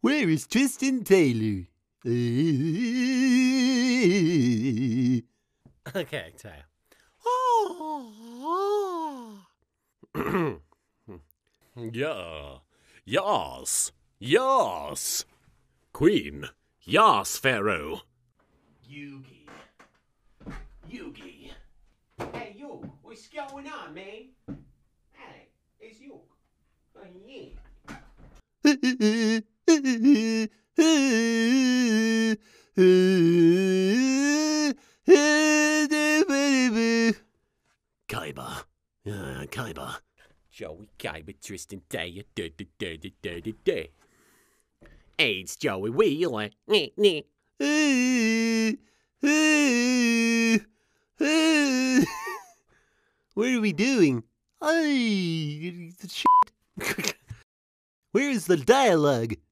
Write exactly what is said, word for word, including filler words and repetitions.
Where is Tristan Taylor? Okay, Taylor. Yeah. Yas. Yas. Queen. Yas, Pharaoh. Yugi. Yugi. Hey, Yug, what's going on, man? Hey, it's Yug. Oh, yeah. Kaiba. Uh, Kaiba. Joey Kaiba, Tristan Taylor, da da da da da da da. Hey, it's Joey Wheeler. Nah, nah. What are we doing? Ay, shit. Where is the dialogue?